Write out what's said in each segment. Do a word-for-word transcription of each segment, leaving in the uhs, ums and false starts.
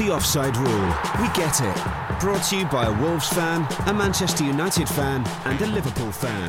The Offside Rule. We get it. Brought to you by a Wolves fan, a Manchester United fan and a Liverpool fan.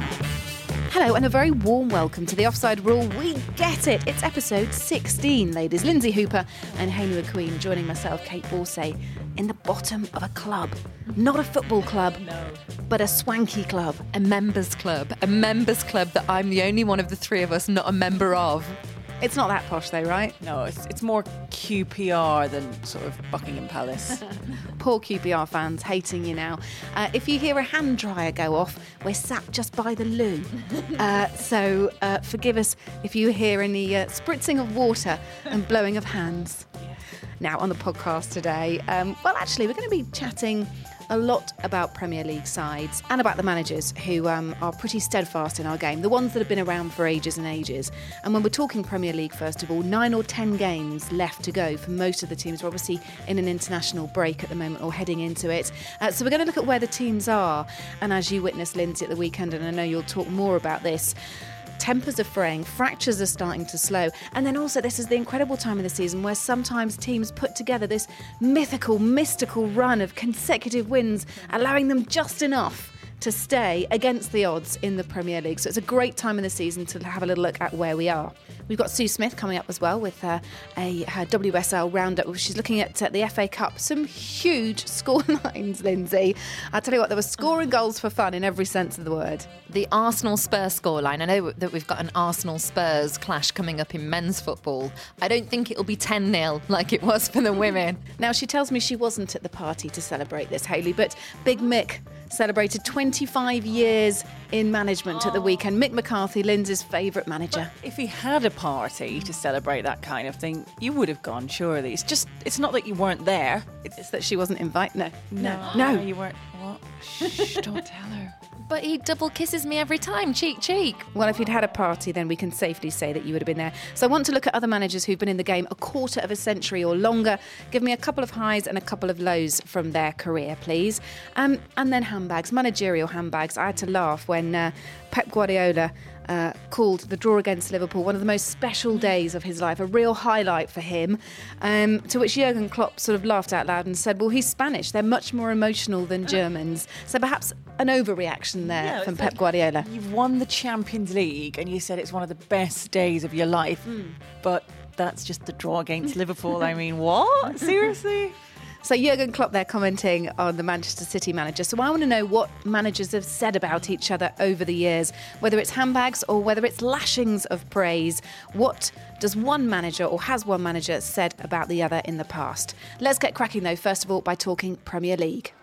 Hello and a very warm welcome to The Offside Rule. We get it. It's episode sixteen, ladies. Lindsay Hooper and Hayley McQueen joining myself, Kate Borsay, in the bottom of a club. Not a football club, no, but a swanky club. A members club. A members club that I'm the only one of the three of us not a member of. It's not that posh though, right? No, it's it's more Q P R than sort of Buckingham Palace. Poor Q P R fans hating you now. Uh, if you hear a hand dryer go off, we're sat just by the loo. Uh, so uh, forgive us if you hear any uh, spritzing of water and blowing of hands. Now, on the podcast today, um, well, actually, we're going to be chatting a lot about Premier League sides and about the managers who um, are pretty steadfast in our game, the ones that have been around for ages and ages. And when we're talking Premier League, first of all, nine or ten games left to go for most of the teams. We're obviously in an international break at the moment or heading into it. Uh, so we're going to look at where the teams are. And as you witnessed, Lindsay, at the weekend, and I know you'll talk more about this, tempers are fraying, fractures are starting to slow. And then also this is the incredible time of the season where sometimes teams put together this mythical, mystical run of consecutive wins, allowing them just enough to stay against the odds in the Premier League. So it's a great time in the season to have a little look at where we are. We've got Sue Smith coming up as well with uh, a her W S L roundup. She's looking at uh, the F A Cup. Some huge score lines, Lindsay. I'll tell you what, there were scoring goals for fun in every sense of the word. The Arsenal-Spurs scoreline. I know that we've got an Arsenal-Spurs clash coming up in men's football. I don't think it'll be ten nil like it was for the women. Now, she tells me she wasn't at the party to celebrate this, Hayley, but Big Mick celebrated twenty-five years in management at the weekend. Mick McCarthy, Lindsay's favourite manager. But if he had a party to celebrate that kind of thing, you would have gone, surely. It's just, it's not that you weren't there. It's, it's that she wasn't invited. No. No. No. You weren't. What? Shh, don't tell her. But he double kisses me every time, cheek, cheek. Well, if you'd had a party, then we can safely say that you would have been there. So I want to look at other managers who've been in the game a quarter of a century or longer. Give me a couple of highs and a couple of lows from their career, please. Um, and then handbags, managerial handbags. I had to laugh when uh, Pep Guardiola Uh, called the draw against Liverpool one of the most special days of his life, a real highlight for him, um, to which Jurgen Klopp sort of laughed out loud and said, well, he's Spanish, they're much more emotional than Germans. So perhaps an overreaction there Yeah, from it's Pep like Guardiola. You've won the Champions League and you said it's one of the best days of your life, mm. but that's just the draw against Liverpool. I mean, what? Seriously? So Jurgen Klopp there commenting on the Manchester City manager. So I want to know what managers have said about each other over the years, whether it's handbags or whether it's lashings of praise. What does one manager or has one manager said about the other in the past? Let's get cracking though, first of all, by talking Premier League.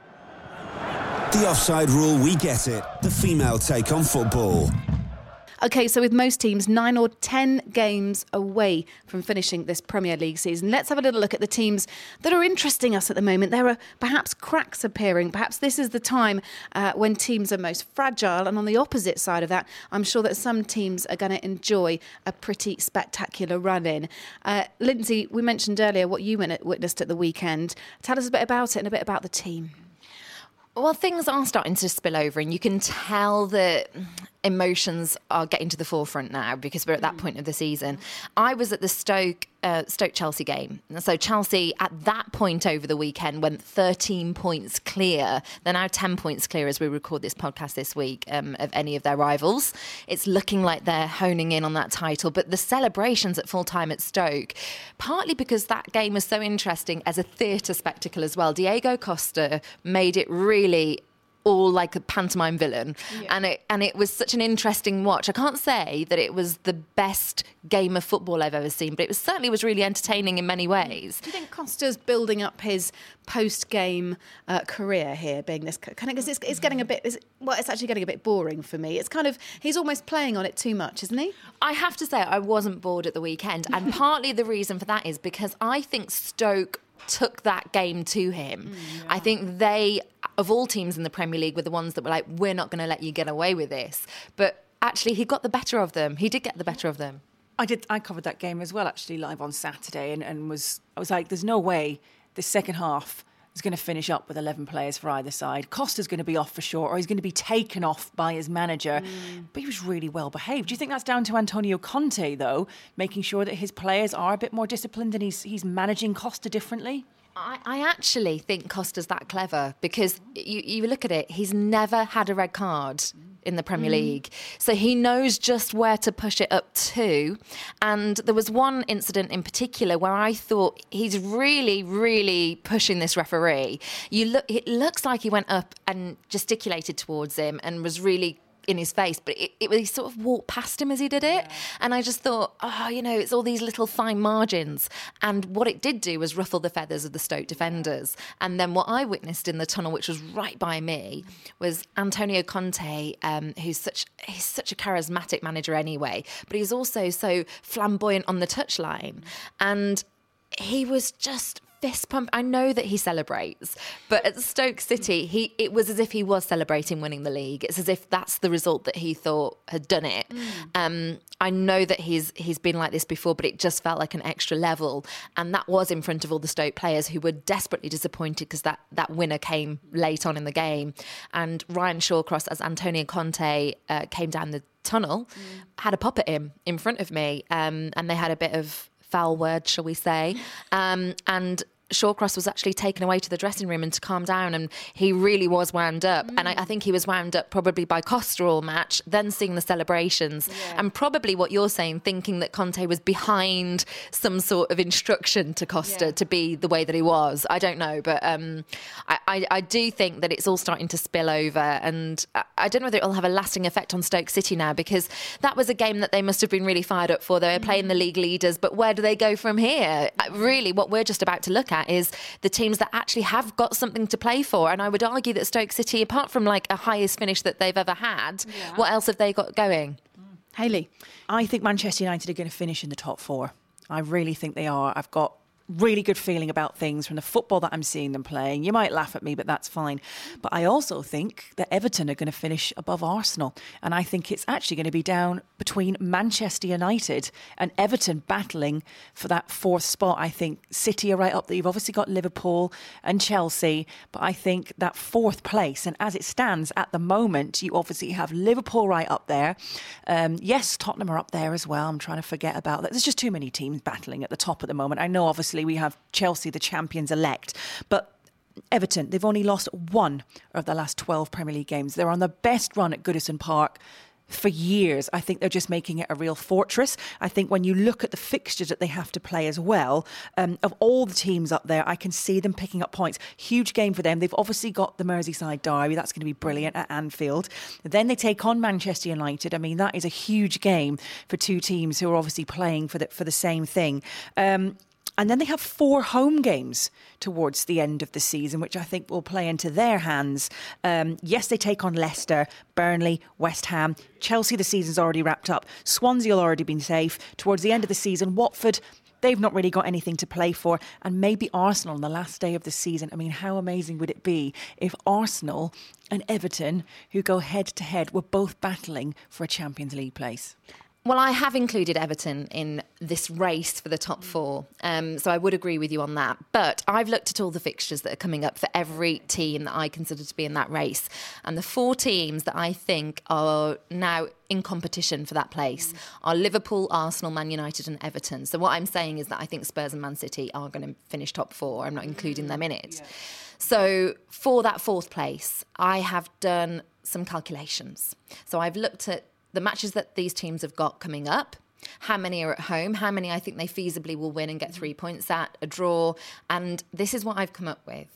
The Offside Rule, we get it. The female take on football. OK, so with most teams nine or ten games away from finishing this Premier League season, let's have a little look at the teams that are interesting us at the moment. There are perhaps cracks appearing. Perhaps this is the time uh, when teams are most fragile. And on the opposite side of that, I'm sure that some teams are going to enjoy a pretty spectacular run in. Uh, Lindsay, we mentioned earlier what you witnessed at the weekend. Tell us a bit about it and a bit about the team. Well, things are starting to spill over and you can tell that emotions are getting to the forefront now because we're at that point of the season. I was at the Stoke uh, Stoke Chelsea game. So Chelsea at that point over the weekend went thirteen points clear. They're now ten points clear as we record this podcast this week um, of any of their rivals. It's looking like they're honing in on that title. But the celebrations at full time at Stoke, partly because that game was so interesting as a theatre spectacle as well. Diego Costa made it really all like a pantomime villain. Yeah. And it and it was such an interesting watch. I can't say that it was the best game of football I've ever seen, but it was certainly was really entertaining in many ways. Do you think Costa's building up his post-game uh, career here, being this kind of, because it's, it's getting a bit, it's, well, it's actually getting a bit boring for me. It's kind of, he's almost playing on it too much, isn't he? I have to say, I wasn't bored at the weekend. And partly the reason for that is because I think Stoke took that game to him. Mm, yeah. I think they, of all teams in the Premier League, were the ones that were like, we're not going to let you get away with this. But actually, he got the better of them. He did get the better of them. I did. I covered that game as well, actually, live on Saturday, and, and was I was like, there's no way the second half is going to finish up with eleven players for either side. Costa's going to be off for sure, or he's going to be taken off by his manager. Mm. But he was really well behaved. Do you think that's down to Antonio Conte, though, making sure that his players are a bit more disciplined and he's he's managing Costa differently? I, I actually think Costa's that clever because you, you look at it, he's never had a red card in the Premier mm. League. So he knows just where to push it up to. And there was one incident in particular where I thought he's really, really pushing this referee. You look, it looks like he went up and gesticulated towards him and was really in his face, but it, it he sort of walked past him as he did it. Yeah. And I just thought, oh, you know, it's all these little fine margins. And what it did do was ruffle the feathers of the Stoke defenders. And then what I witnessed in the tunnel, which was right by me, was Antonio Conte, um, who's such he's such a charismatic manager anyway, but he's also so flamboyant on the touchline. And he was just fist pump. I know that he celebrates, but at Stoke City, he it was as if he was celebrating winning the league. It's as if that's the result that he thought had done it. Mm. Um, I know that he's he's been like this before, but it just felt like an extra level, and that was in front of all the Stoke players who were desperately disappointed because that that winner came late on in the game. And Ryan Shawcross, as Antonio Conte uh, came down the tunnel, mm. had a pop at him in front of me, um, and they had a bit of foul word, shall we say, um, and Shawcross was actually taken away to the dressing room and to calm down, and he really was wound up. Mm. And I, I think he was wound up probably by Costa all match, then seeing the celebrations, yeah. and probably what you're saying, thinking that Conte was behind some sort of instruction to Costa yeah. to be the way that he was. I don't know, but um, I, I, I do think that it's all starting to spill over, and I, I don't know whether it'll have a lasting effect on Stoke City now, because that was a game that they must have been really fired up for. They were mm. playing the league leaders, but where do they go from here? Really, what we're just about to look at is the teams that actually have got something to play for. And I would argue that Stoke City, apart from like a highest finish that they've ever had, yeah. what else have they got going? Mm. Hayley? I think Manchester United are going to finish in the top four. I really think they are. I've got really good feeling about things from the football that I'm seeing them playing. You might laugh at me, but that's fine. But I also think that Everton are going to finish above Arsenal. And I think it's actually going to be down between Manchester United and Everton battling for that fourth spot. I think City are right up there. You've obviously got Liverpool and Chelsea, but I think that fourth place, and as it stands at the moment, you obviously have Liverpool right up there. Um, yes, Tottenham are up there as well. I'm trying to forget about that. There's just too many teams battling at the top at the moment. I know obviously we have Chelsea, the champions elect, but Everton, they've only lost one of the last twelve Premier League games. They're on the best run at Goodison Park for years. I think they're just making it a real fortress. I think when you look at the fixtures that they have to play as well, um, of all the teams up there, I can see them picking up points. Huge game for them. They've obviously got the Merseyside derby. That's going to be brilliant at Anfield. Then they take on Manchester United. I mean, that is a huge game for two teams who are obviously playing for the, for the same thing. Um, And then they have four home games towards the end of the season, which I think will play into their hands. Um, yes, they take on Leicester, Burnley, West Ham. Chelsea, the season's already wrapped up. Swansea will already been safe. Towards the end of the season, Watford, they've not really got anything to play for. And maybe Arsenal on the last day of the season. I mean, how amazing would it be if Arsenal and Everton, who go head to head, were both battling for a Champions League place? Well, I have included Everton in this race for the top four, um, so I would agree with you on that. But I've looked at all the fixtures that are coming up for every team that I consider to be in that race. And the four teams that I think are now in competition for that place are Liverpool, Arsenal, Man United and Everton. So what I'm saying is that I think Spurs and Man City are going to finish top four. I'm not including them in it. Yeah. So for that fourth place, I have done some calculations. So I've looked at the matches that these teams have got coming up, how many are at home, how many I think they feasibly will win and get three points at, a draw. And this is what I've come up with.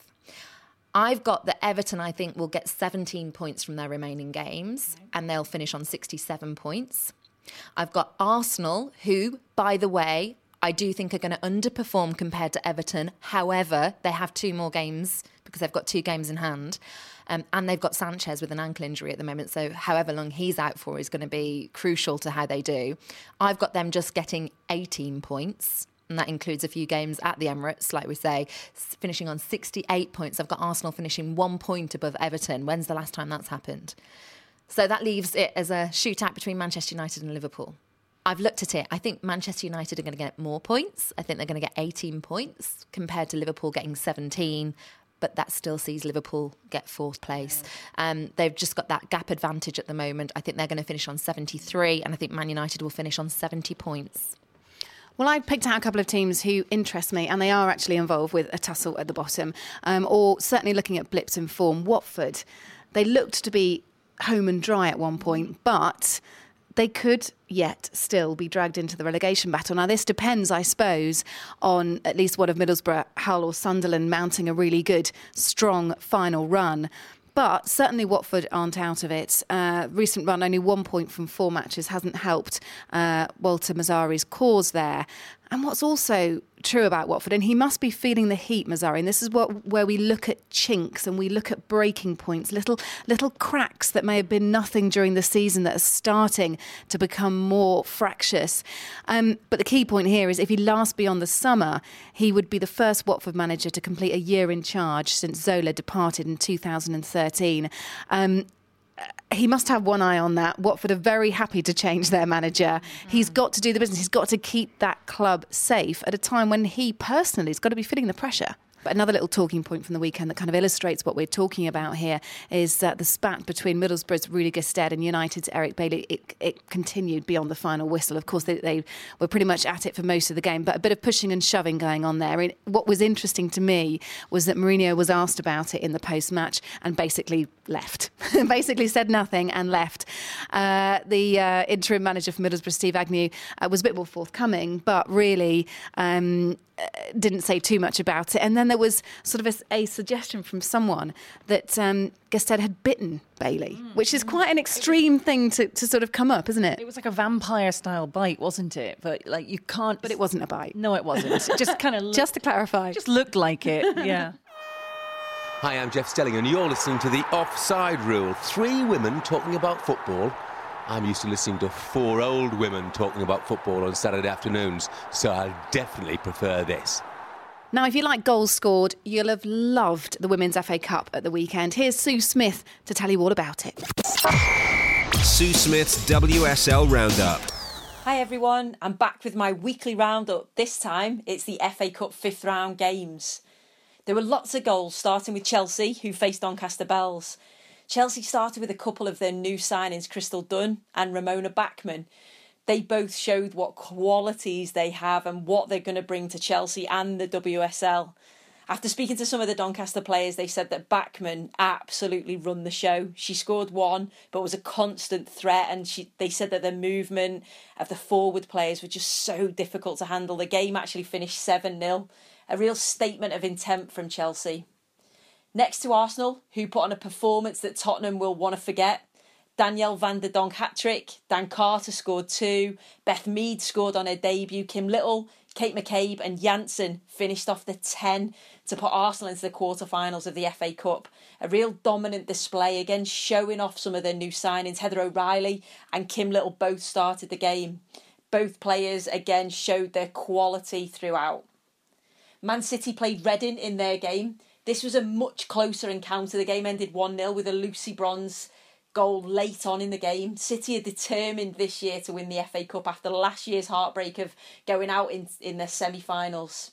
I've got that Everton, I think, will get seventeen points from their remaining games, and they'll finish on sixty-seven points. I've got Arsenal, who, by the way, I do think are going to underperform compared to Everton. However, they have two more games because they've got two games in hand. Um, and they've got Sanchez with an ankle injury at the moment. So however long he's out for is going to be crucial to how they do. I've got them just getting eighteen points. And that includes a few games at the Emirates, like we say, finishing on sixty-eight points. I've got Arsenal finishing one point above Everton. When's the last time that's happened? So that leaves it as a shootout between Manchester United and Liverpool. I've looked at it. I think Manchester United are going to get more points. I think they're going to get eighteen points compared to Liverpool getting seventeen. But that still sees Liverpool get fourth place. Um, they've just got that gap advantage at the moment. I think they're going to finish on seventy-three, and I think Man United will finish on seventy points. Well, I picked out a couple of teams who interest me, and they are actually involved with a tussle at the bottom, um, or certainly looking at blips in form. Watford, they looked to be home and dry at one point, but they could yet still be dragged into the relegation battle. Now, this depends, I suppose, on at least one of Middlesbrough, Hull or Sunderland mounting a really good, strong final run. But certainly Watford aren't out of it. Uh, recent run, only one point from four matches, hasn't helped uh, Walter Mazzari's cause there. And what's also true about Watford, and he must be feeling the heat, Mazzari, and this is what where we look at chinks and we look at breaking points, little little cracks that may have been nothing during the season that are starting to become more fractious. Um, but the key point here is if he lasts beyond the summer, he would be the first Watford manager to complete a year in charge since Zola departed in two thousand thirteen. Um, He must have one eye on that. Watford are very happy to change their manager. Mm. He's got to do the business. He's got to keep that club safe at a time when he personally has got to be feeling the pressure. But another little talking point from the weekend that kind of illustrates what we're talking about here is that the spat between Middlesbrough's Rudy Gestede and United's Eric Bailey, it, it continued beyond the final whistle. Of course, they, they were pretty much at it for most of the game, but a bit of pushing and shoving going on there. And what was interesting to me was that Mourinho was asked about it in the post-match and basically left. basically said nothing and left. Uh, the uh, interim manager for Middlesbrough, Steve Agnew, uh, was a bit more forthcoming, but really um, didn't say too much about it. And then there was sort of a, a suggestion from someone that um, Gestede had bitten Bailey, mm. which is quite an extreme thing to, to sort of come up, isn't it? It was like a vampire-style bite, wasn't it? But like you can't... But it wasn't a bite. No, it wasn't. It just kind of... Looked, just to clarify. Just looked like it, yeah. Hi, I'm Jeff Stelling and you're listening to The Offside Rule. Three women talking about football. I'm used to listening to four old women talking about football on Saturday afternoons, so I'll definitely prefer this. Now, if you like goals scored, you'll have loved the Women's F A Cup at the weekend. Here's Sue Smith to tell you all about it. Sue Smith's W S L Roundup. Hi everyone, I'm back with my weekly roundup. This time it's the F A Cup fifth round games. There were lots of goals, starting with Chelsea, who faced Doncaster Belles. Chelsea started with a couple of their new signings, Crystal Dunn and Ramona Bachmann. They both showed what qualities they have and what they're going to bring to Chelsea and the W S L. After speaking to some of the Doncaster players, they said that Bachmann absolutely run the show. She scored one, but was a constant threat, and she, they said that the movement of the forward players were just so difficult to handle. The game actually finished seven nil. A real statement of intent from Chelsea. Next to Arsenal, who put on a performance that Tottenham will want to forget. Danielle van der Donk hat-trick, Dan Carter scored two, Beth Mead scored on her debut, Kim Little, Kate McCabe and Janssen finished off the ten to put Arsenal into the quarterfinals of the F A Cup. A real dominant display, again showing off some of their new signings. Heather O'Reilly and Kim Little both started the game. Both players again showed their quality throughout. Man City played Reading in their game. This was a much closer encounter. The game ended one nil with a Lucy Bronze goal late on in the game. City are determined this year to win the F A Cup after last year's heartbreak of going out in, in their semi-finals.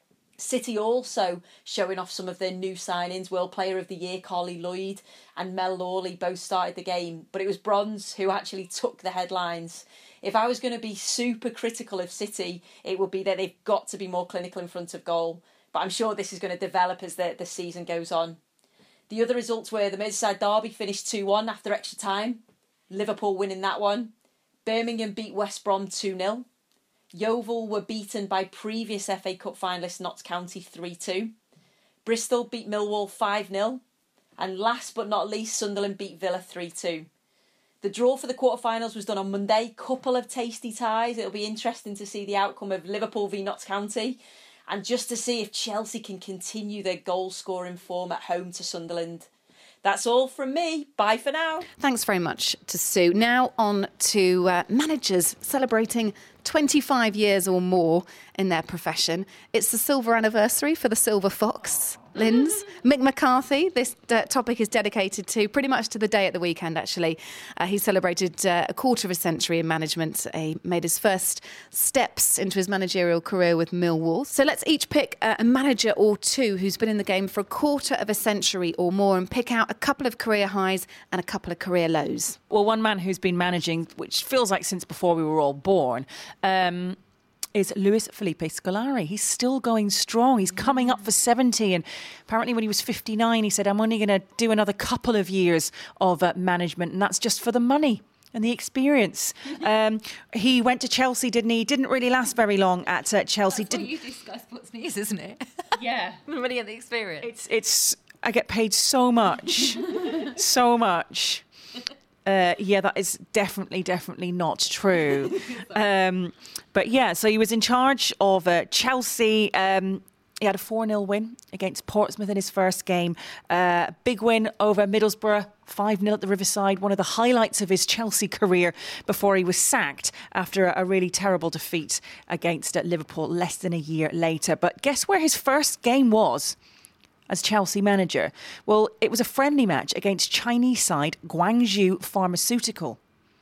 City also showing off some of their new signings. World Player of the Year, Carly Lloyd and Mel Lawley both started the game. But it was Bronze who actually took the headlines. If I was going to be super critical of City, it would be that they've got to be more clinical in front of goal. But I'm sure this is going to develop as the, the season goes on. The other results were the Merseyside derby finished two one after extra time. Liverpool winning that one. Birmingham beat West Brom two nil. Yeovil were beaten by previous F A Cup finalist Notts County three two. Bristol beat Millwall five nil. And last but not least, Sunderland beat Villa three two. The draw for the quarterfinals was done on Monday. Couple of tasty ties. It'll be interesting to see the outcome of Liverpool v Notts County. And just to see if Chelsea can continue their goal-scoring form at home to Sunderland. That's all from me. Bye for now. Thanks very much to Sue. Now on to uh, managers celebrating twenty-five years or more in their profession. It's the silver anniversary for the Silver Fox. Linz, Mick McCarthy, this uh, topic is dedicated to pretty much to the day at the weekend, actually. Uh, he celebrated uh, a quarter of a century in management. He made his first steps into his managerial career with Millwall. So let's each pick uh, a manager or two who's been in the game for a quarter of a century or more and pick out a couple of career highs and a couple of career lows. Well, one man who's been managing, which feels like since before we were all born, um, is Luis Felipe Scolari. He's still going strong. He's coming up for seventy. And apparently when he was fifty-nine, he said, I'm only going to do another couple of years of uh, management. And that's just for the money and the experience. Um, he went to Chelsea, didn't he? Didn't really last very long at uh, Chelsea. That's what didn't you do Sky Sports News, isn't it? Yeah. The money and the experience. It's, it's, I get paid so much. so much. Uh, yeah, that is definitely, definitely not true. Um, but yeah, so he was in charge of uh, Chelsea. Um, he had a four nil win against Portsmouth in his first game. Uh, big win over Middlesbrough, five nil at the Riverside. One of the highlights of his Chelsea career before he was sacked after a really terrible defeat against uh, Liverpool less than a year later. But guess where his first game was as Chelsea manager? Well, it was a friendly match against Chinese side Guangzhou Pharmaceutical.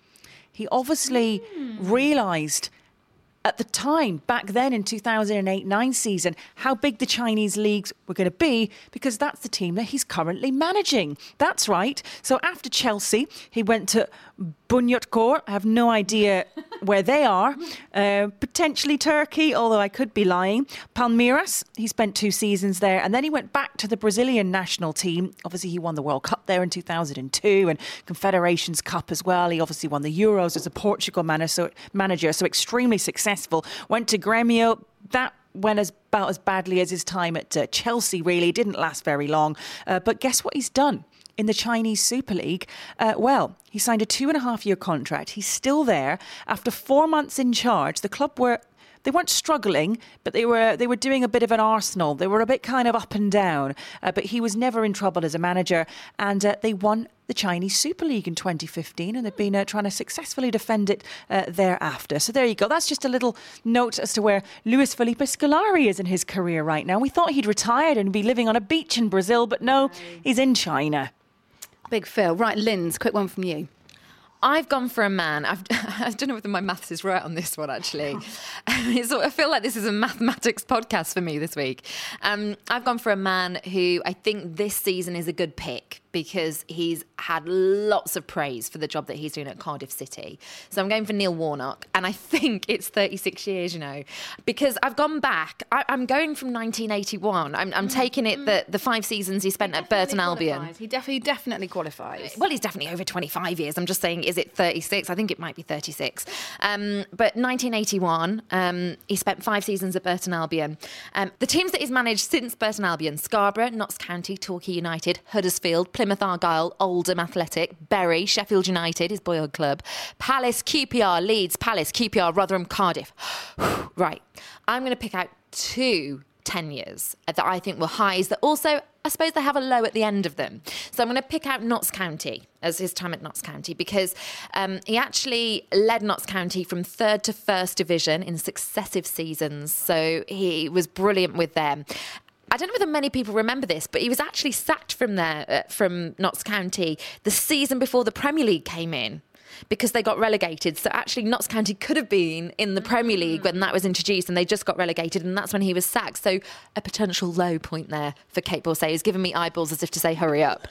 He obviously mm. realised at the time, back then in two thousand eight nine season, how big the Chinese leagues were going to be, because that's the team that he's currently managing. That's right. So after Chelsea, he went to Bunyodkor. I have no idea where they are. Uh, potentially Turkey, although I could be lying. Palmeiras, he spent two seasons there. And then he went back to the Brazilian national team. Obviously, he won the World Cup there in two thousand two and Confederations Cup as well. He obviously won the Euros as a Portugal manager, so, manager, so extremely successful. Went to Grêmio. That went as, about as badly as his time at uh, Chelsea, really. Didn't last very long. Uh, but guess what he's done in the Chinese Super League? Uh, well, he signed a two and a half year contract. He's still there. After four months in charge, the club were... They weren't struggling, but they were they were doing a bit of an Arsenal. They were a bit kind of up and down, uh, but he was never in trouble as a manager. And uh, they won the Chinese Super League in twenty fifteen, and they've been uh, trying to successfully defend it uh, thereafter. So there you go. That's just a little note as to where Luis Felipe Scolari is in his career right now. We thought he'd retired and be living on a beach in Brazil, but no, he's in China. Big Phil. Right, Linz, quick one from you. I've gone for a man. I've, I don't know whether my maths is right on this one, actually. It's, I feel like this is a mathematics podcast for me this week. Um, I've gone for a man who I think this season is a good pick because he's had lots of praise for the job that he's doing at Cardiff City. So I'm going for Neil Warnock, and I think it's thirty-six years, you know, because I've gone back. I, I'm going from nineteen eighty-one. I'm, I'm mm, taking it mm. that the five seasons he spent he at Burton qualifies. Albion. He definitely, definitely qualifies. Well, he's definitely over twenty-five years. I'm just saying, is it thirty-six? I think it might be thirty-six. Um, but nineteen eighty-one, um, he spent five seasons at Burton Albion. Um, the teams that he's managed since Burton Albion: Scarborough, Notts County, Torquay United, Huddersfield, Plymouth Argyle, Oldham Athletic, Bury, Sheffield United, his boyhood club, Palace, Q P R, Leeds, Palace, Q P R, Rotherham, Cardiff. Right, I'm going to pick out two tenures that I think were highs that also, I suppose, they have a low at the end of them. So I'm going to pick out Notts County as his time at Notts County because um, he actually led Notts County from third to first division in successive seasons. So he was brilliant with them. I don't know whether many people remember this, but he was actually sacked from there, uh, from Notts County, the season before the Premier League came in, because they got relegated. So actually Notts County could have been in the Premier League when that was introduced, and they just got relegated, and that's when he was sacked. So a potential low point there for Kate Borsay, who's giving me eyeballs as if to say, hurry up.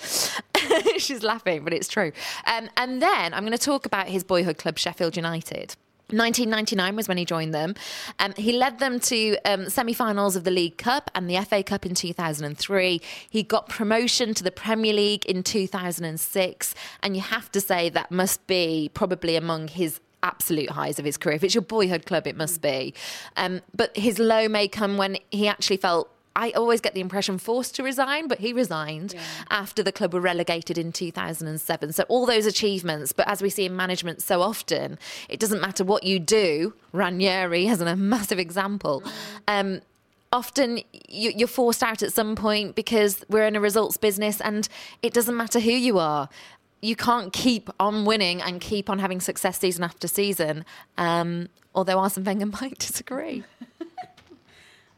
She's laughing, but it's true. Um, and then I'm going to talk about his boyhood club, Sheffield United. nineteen ninety-nine was when he joined them. Um, he led them to um, semi-finals of the League Cup and the F A Cup in two thousand three. He got promotion to the Premier League in two thousand six. And you have to say that must be probably among his absolute highs of his career. If it's your boyhood club, it must be. Um, but his low may come when he actually felt, I always get the impression, forced to resign, but he resigned yeah. after the club were relegated in two thousand seven. So all those achievements, but as we see in management so often, it doesn't matter what you do. Ranieri has a massive example. Um, often you, you're forced out at some point because we're in a results business, and it doesn't matter who you are. You can't keep on winning and keep on having success season after season, um, although Arsene Wenger might disagree.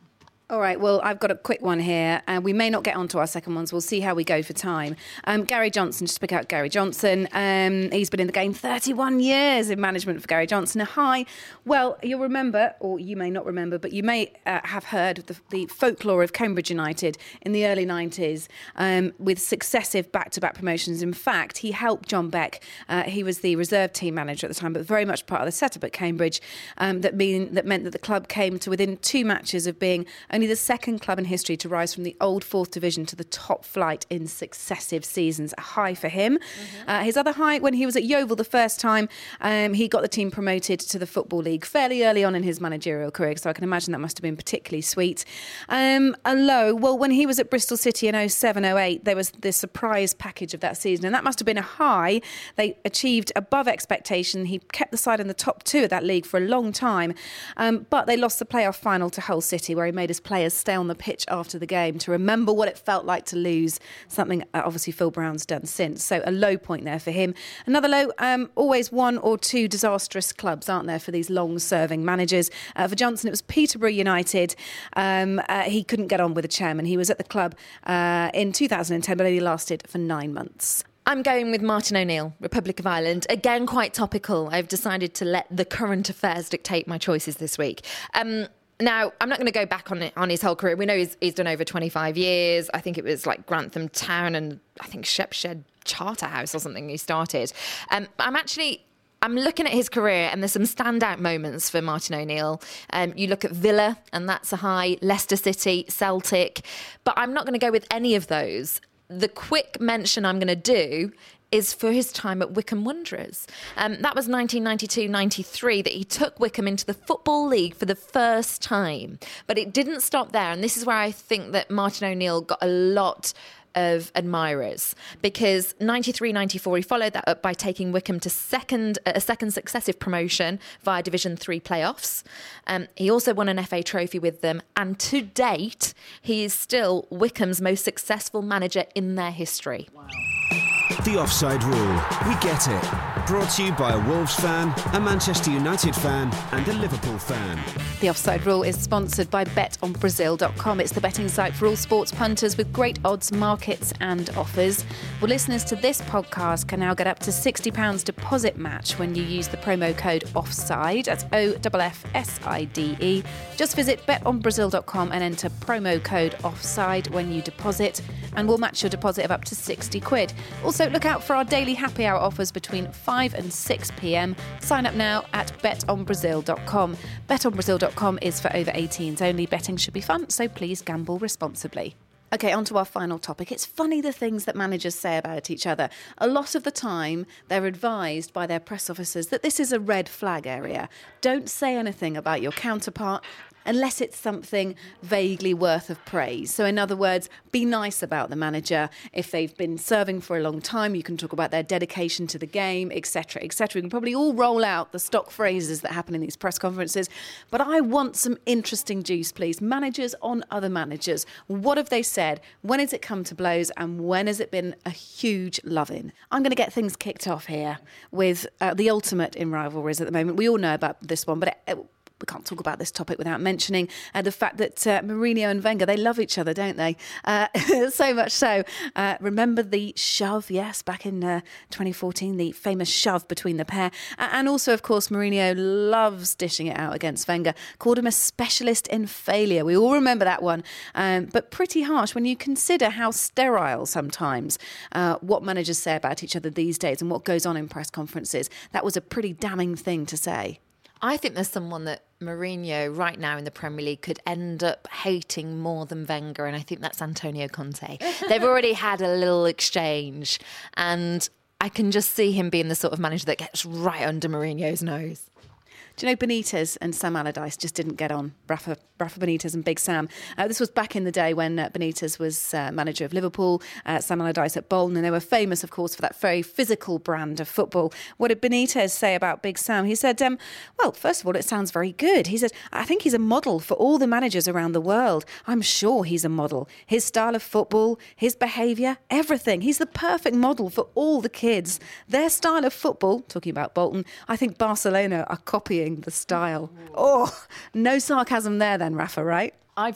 All right, well, I've got a quick one here. Uh, we may not get onto our second ones. We'll see how we go for time. Um, Gary Johnson, just pick out Gary Johnson. Um, he's been in the game thirty-one years in management for Gary Johnson. Hi. Well, you'll remember, or you may not remember, but you may uh, have heard of the, the folklore of Cambridge United in the early nineties um, with successive back-to-back promotions. In fact, he helped John Beck. Uh, he was the reserve team manager at the time, but very much part of the setup at Cambridge. Um, that, mean, that meant that the club came to within two matches of being only the second club in history to rise from the old fourth division to the top flight in successive seasons. A high for him. Mm-hmm. Uh, his other high, when he was at Yeovil the first time, um, he got the team promoted to the Football League fairly early on in his managerial career, so I can imagine that must have been particularly sweet. Um, a low, well, when he was at Bristol City in oh seven oh eight, there was the surprise package of that season, and that must have been a high. They achieved above expectation. He kept the side in the top two of that league for a long time, um, but they lost the playoff final to Hull City, where he made his players stay on the pitch after the game to remember what it felt like to lose, something uh, obviously Phil Brown's done since. So a low point there for him. Another low, um, always one or two disastrous clubs, aren't there, for these long-serving managers. Uh, for Johnson, it was Peterborough United. Um, uh, he couldn't get on with the chairman. He was at the club uh, in two thousand ten, but only lasted for nine months. I'm going with Martin O'Neill, Republic of Ireland. Again, quite topical. I've decided to let the current affairs dictate my choices this week. Um, Now, I'm not going to go back on it, on his whole career. We know he's, he's done over twenty-five years. I think it was like Grantham Town and I think Shepshed Charterhouse or something he started. Um, I'm actually... I'm looking at his career and there's some standout moments for Martin O'Neill. Um, you look at Villa and that's a high, Leicester City, Celtic. But I'm not going to go with any of those. The quick mention I'm going to do is for his time at Wycombe Wanderers. Um, that was nineteen ninety-two ninety-three that he took Wycombe into the Football League for the first time. But it didn't stop there. And this is where I think that Martin O'Neill got a lot of admirers, because ninety-three ninety-four he followed that up by taking Wycombe to second a second successive promotion via Division three playoffs. Um, he also won an F A trophy with them, and to date he is still Wycombe's most successful manager in their history. Wow. The Offside Rule. We get it. Brought to you by a Wolves fan, a Manchester United fan and a Liverpool fan. The Offside Rule is sponsored by bet on brazil dot com. It's the betting site for all sports punters with great odds, markets and offers. Well, listeners to this podcast can now get up to sixty pounds deposit match when you use the promo code OFFSIDE. That's O F F S I D E. Just visit bet on brazil dot com and enter promo code OFFSIDE when you deposit, and we'll match your deposit of up to sixty quid. Also, look out for our daily happy hour offers between five and six p.m. Sign up now at bet on brazil dot com. bet on brazil dot com is for over eighteens only. Betting should be fun, so please gamble responsibly. OK, on to our final topic. It's funny the things that managers say about each other. A lot of the time, they're advised by their press officers that this is a red flag area. Don't say anything about your counterpart unless it's something vaguely worth of praise. So in other words, be nice about the manager. If they've been serving for a long time, you can talk about their dedication to the game, et cetera, et cetera. We can probably all roll out the stock phrases that happen in these press conferences. But I want some interesting juice, please. Managers on other managers. What have they said? When has it come to blows? And when has it been a huge love-in? I'm going to get things kicked off here with uh, the ultimate in rivalries at the moment. We all know about this one, but it, it, we can't talk about this topic without mentioning uh, the fact that uh, Mourinho and Wenger, they love each other, don't they? Uh, so much so. Uh, remember the shove, yes, back in uh, twenty fourteen, the famous shove between the pair. Uh, and also, of course, Mourinho loves dishing it out against Wenger, called him a specialist in failure. We all remember that one. Um, but pretty harsh when you consider how sterile sometimes uh, what managers say about each other these days and what goes on in press conferences. That was a pretty damning thing to say. I think there's someone that Mourinho right now in the Premier League could end up hating more than Wenger, and I think that's Antonio Conte. They've already had a little exchange, and I can just see him being the sort of manager that gets right under Mourinho's nose. Do you know Benitez and Sam Allardyce just didn't get on? Rafa, Rafa Benitez and Big Sam. Uh, this was back in the day when uh, Benitez was uh, manager of Liverpool, uh, Sam Allardyce at Bolton, and they were famous, of course, for that very physical brand of football. What did Benitez say about Big Sam? He said, um, well, first of all, it sounds very good. He said, I think he's a model for all the managers around the world. I'm sure he's a model. His style of football, his behaviour, everything. He's the perfect model for all the kids. Their style of football, talking about Bolton, I think Barcelona are copying the style. Oh, no sarcasm there then, Rafa, right? I've got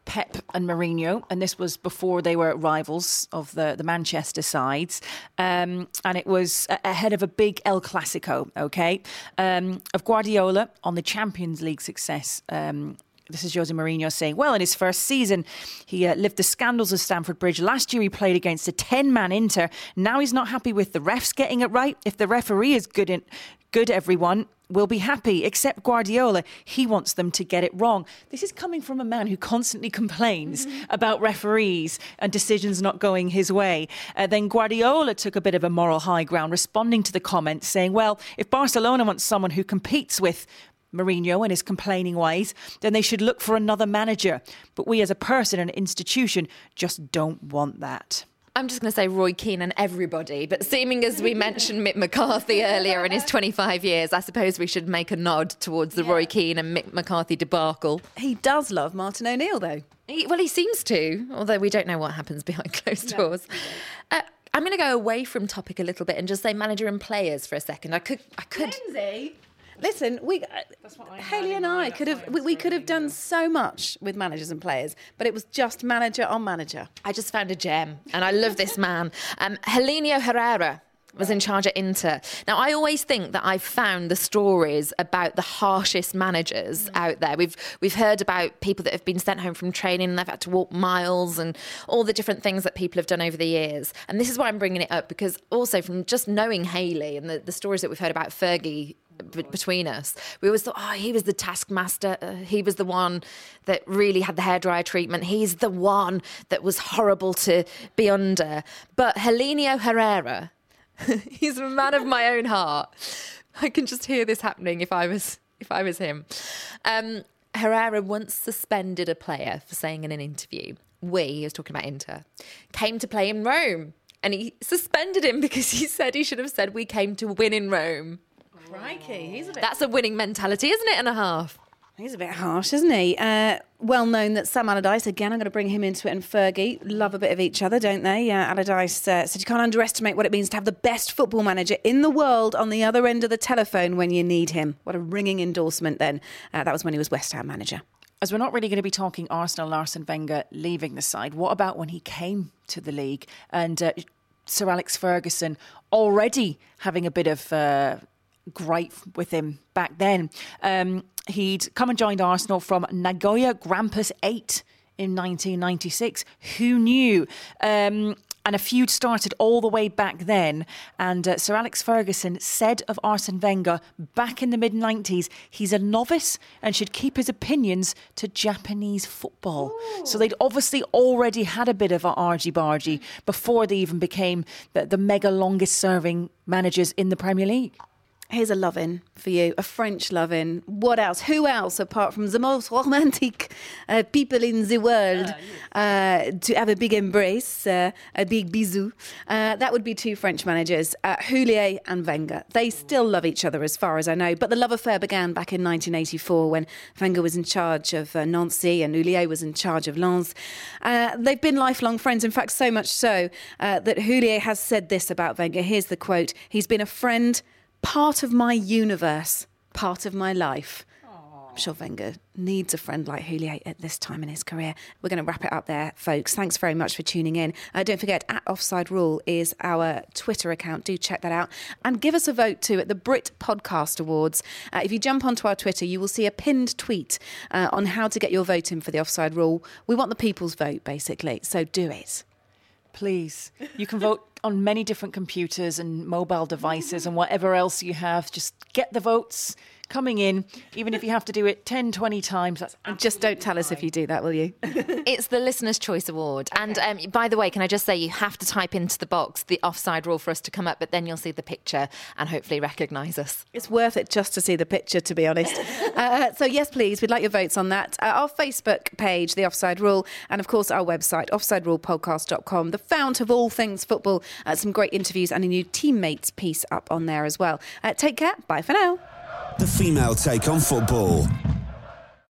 Pep and Mourinho, and this was before they were rivals of the, the Manchester sides, um, and it was ahead of a big El Clasico, okay, um, of Guardiola on the Champions League success. Um, This is Jose Mourinho saying, well, in his first season, he uh, lived the scandals of Stamford Bridge. Last year, he played against a ten-man Inter. Now he's not happy with the refs getting it right. If the referee is good, in, good, everyone will be happy, except Guardiola. He wants them to get it wrong. This is coming from a man who constantly complains mm-hmm. about referees and decisions not going his way. Uh, then Guardiola took a bit of a moral high ground, responding to the comments, saying, well, if Barcelona wants someone who competes with Mourinho and his complaining ways, then they should look for another manager. But we as a person and institution just don't want that. I'm just going to say Roy Keane and everybody, but seeming as we mentioned Mick McCarthy earlier in his twenty-five years, I suppose we should make a nod towards the yeah. Roy Keane and Mick McCarthy debacle. He does love Martin O'Neill, though. He, well, he seems to, although we don't know what happens behind closed doors. No, uh, I'm going to go away from topic a little bit and just say manager and players for a second. I could... I could. Lindsay? Listen, we, uh, Hayley and I could have we, we could have done so much with managers and players, but it was just manager on manager. I just found a gem, and I love this man. Um, Helenio Herrera was in charge at Inter. Now, I always think that I've found the stories about the harshest managers mm. out there. We've we've heard about people that have been sent home from training and they've had to walk miles and all the different things that people have done over the years. And this is why I'm bringing it up, because also from just knowing Hayley and the, the stories that we've heard about Fergie b- between us, we always thought, oh, he was the taskmaster. Uh, he was the one that really had the hairdryer treatment. He's the one that was horrible to be under. But Helenio Herrera... he's a man of my own heart. I can just hear this happening if I was if I was him. Um, Herrera once suspended a player for saying in an interview, we, he was talking about Inter, came to play in Rome. And he suspended him because he said he should have said we came to win in Rome. Crikey, he's a bit... That's a winning mentality, isn't it, and a half? He's a bit harsh, isn't he? Uh, well known that Sam Allardyce, again, I'm going to bring him into it, and Fergie love a bit of each other, don't they? Uh, Allardyce uh, said you can't underestimate what it means to have the best football manager in the world on the other end of the telephone when you need him. What a ringing endorsement then. Uh, that was when he was West Ham manager. As we're not really going to be talking Arsenal, Arsene Wenger leaving the side, what about when he came to the league and uh, Sir Alex Ferguson already having a bit of... Uh, gripe with him back then. Um, he'd come and joined Arsenal from Nagoya Grampus eight in nineteen ninety-six. Who knew? Um, and a feud started all the way back then. And uh, Sir Alex Ferguson said of Arsene Wenger back in the mid nineties, he's a novice and should keep his opinions to Japanese football. Ooh. So they'd obviously already had a bit of an argy-bargy before they even became the, the mega longest serving managers in the Premier League. Here's a lovin' for you, a French lovin'. What else? Who else, apart from the most romantic uh, people in the world, uh, yes. uh, to have a big embrace, uh, a big bisou? Uh, that would be two French managers, uh, Houllier and Wenger. They still love each other as far as I know, but the love affair began back in nineteen eighty-four when Wenger was in charge of uh, Nancy and Houllier was in charge of Lens. Uh, they've been lifelong friends, in fact, so much so uh, that Houllier has said this about Wenger. Here's the quote. He's been a friend... part of my universe, part of my life. Aww. I'm sure Wenger needs a friend like Houllier at this time in his career. We're going to wrap it up there, folks. Thanks very much for tuning in. Uh, don't forget, at Offside Rule is our Twitter account. Do check that out. And give us a vote too at the Brit Podcast Awards. Uh, if you jump onto our Twitter, you will see a pinned tweet uh, on how to get your vote in for the Offside Rule. We want the people's vote, basically. So do it. Please. You can vote on many different computers and mobile devices and whatever else you have. Just get the votes coming in, even if you have to do it ten, twenty times. That's and just don't tell us if you do that, will you? It's the Listener's Choice Award. Okay. And um, by the way, can I just say you have to type into the box the Offside Rule for us to come up, but then you'll see the picture and hopefully recognise us. It's worth it just to see the picture, to be honest. uh, so yes, please, we'd like your votes on that. Uh, our Facebook page, The Offside Rule, and of course our website, offside rule podcast dot com, the fount of all things football. Uh, some great interviews and a new teammates piece up on there as well. Uh, take care. Bye for now. The female take on football.